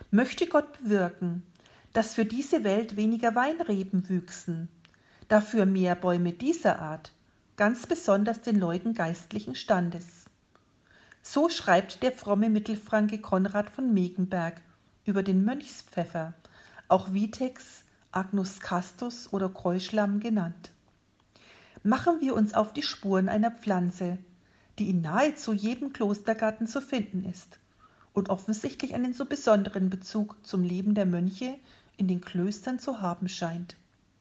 Möchte Gott bewirken, dass für diese Welt weniger Weinreben wüchsen, dafür mehr Bäume dieser Art, ganz besonders den Leuten geistlichen Standes. So schreibt der fromme Mittelfranke Konrad von Megenberg über den Mönchspfeffer, auch Vitex, Agnus Castus oder Keuschlamm genannt. Machen wir uns auf die Spuren einer Pflanze, die in nahezu jedem Klostergarten zu finden ist und offensichtlich einen so besonderen Bezug zum Leben der Mönche in den Klöstern zu haben scheint.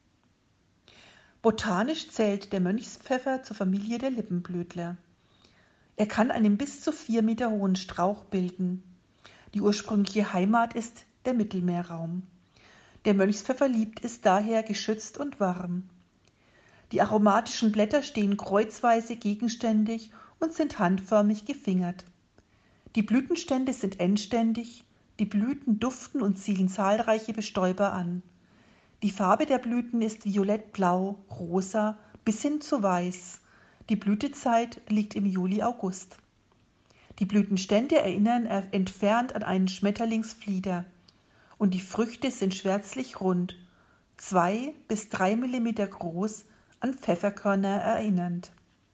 Botanisch zählt der Mönchspfeffer zur Familie der Lippenblütler. Er kann einen bis zu 4 Meter hohen Strauch bilden. Die ursprüngliche Heimat ist der Mittelmeerraum. Der Mönchspfeffer liebt es daher geschützt und warm. Die aromatischen Blätter stehen kreuzweise gegenständig und sind handförmig gefingert. Die Blütenstände sind endständig, die Blüten duften und ziehen zahlreiche Bestäuber an. Die Farbe der Blüten ist violettblau, rosa bis hin zu weiß. Die Blütezeit liegt im Juli-August. Die Blütenstände erinnern entfernt an einen Schmetterlingsflieder und die Früchte sind schwärzlich rund, 2 bis 3 Millimeter groß, an Pfefferkörner erinnernd.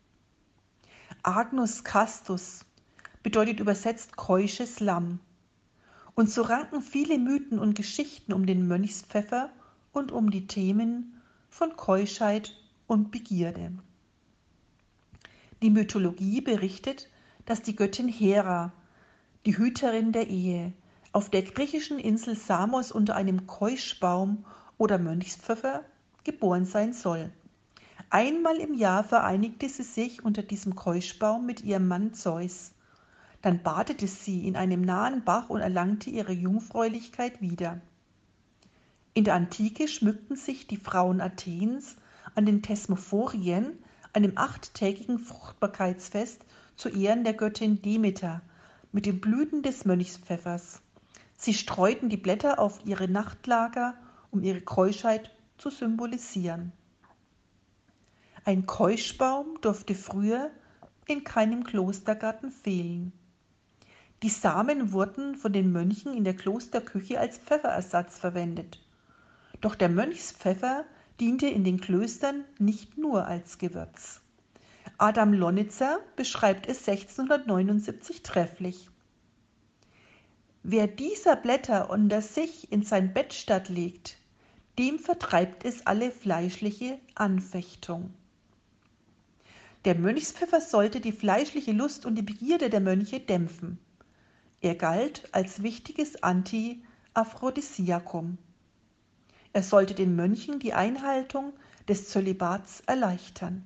Agnus Castus bedeutet übersetzt keusches Lamm. Und so ranken viele Mythen und Geschichten um den Mönchspfeffer und um die Themen von Keuschheit und Begierde. Die Mythologie berichtet, dass die Göttin Hera, die Hüterin der Ehe, auf der griechischen Insel Samos unter einem Keuschbaum oder Mönchspfeffer geboren sein soll. Einmal im Jahr vereinigte sie sich unter diesem Keuschbaum mit ihrem Mann Zeus. Dann badete sie in einem nahen Bach und erlangte ihre Jungfräulichkeit wieder. In der Antike schmückten sich die Frauen Athens an den Thesmophorien, einem 8-tägigen Fruchtbarkeitsfest zu Ehren der Göttin Demeter, mit den Blüten des Mönchspfeffers. Sie streuten die Blätter auf ihre Nachtlager, um ihre Keuschheit zu symbolisieren. Ein Keuschbaum durfte früher in keinem Klostergarten fehlen. Die Samen wurden von den Mönchen in der Klosterküche als Pfefferersatz verwendet. Doch der Mönchspfeffer diente in den Klöstern nicht nur als Gewürz. Adam Lonitzer beschreibt es 1679 trefflich. Wer dieser Blätter unter sich in sein Bett stattlegt, dem vertreibt es alle fleischliche Anfechtung. Der Mönchspfeffer sollte die fleischliche Lust und die Begierde der Mönche dämpfen. Er galt als wichtiges Anti-Aphrodisiakum. Er sollte den Mönchen die Einhaltung des Zölibats erleichtern.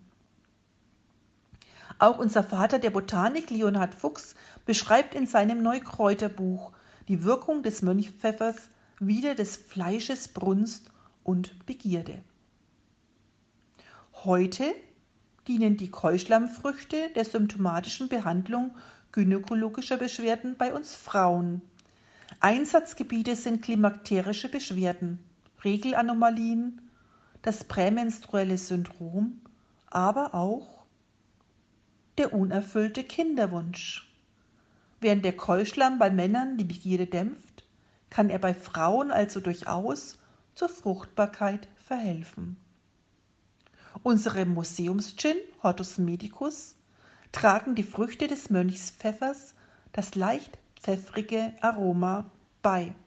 Auch unser Vater der Botanik Leonhard Fuchs beschreibt in seinem Neukräuterbuch die Wirkung des Mönchspfeffers wider des Fleisches Brunst und Begierde. Heute dienen die Keuschlammfrüchte der symptomatischen Behandlung gynäkologischer Beschwerden bei uns Frauen. Einsatzgebiete sind klimakterische Beschwerden, Regelanomalien, das prämenstruelle Syndrom, aber auch der unerfüllte Kinderwunsch. Während der Keuschlamm bei Männern die Begierde dämpft, kann er bei Frauen also durchaus zur Fruchtbarkeit verhelfen. Unsere Museums-Gin, Hortus medicus, tragen die Früchte des Mönchspfeffers das leicht pfeffrige Aroma bei.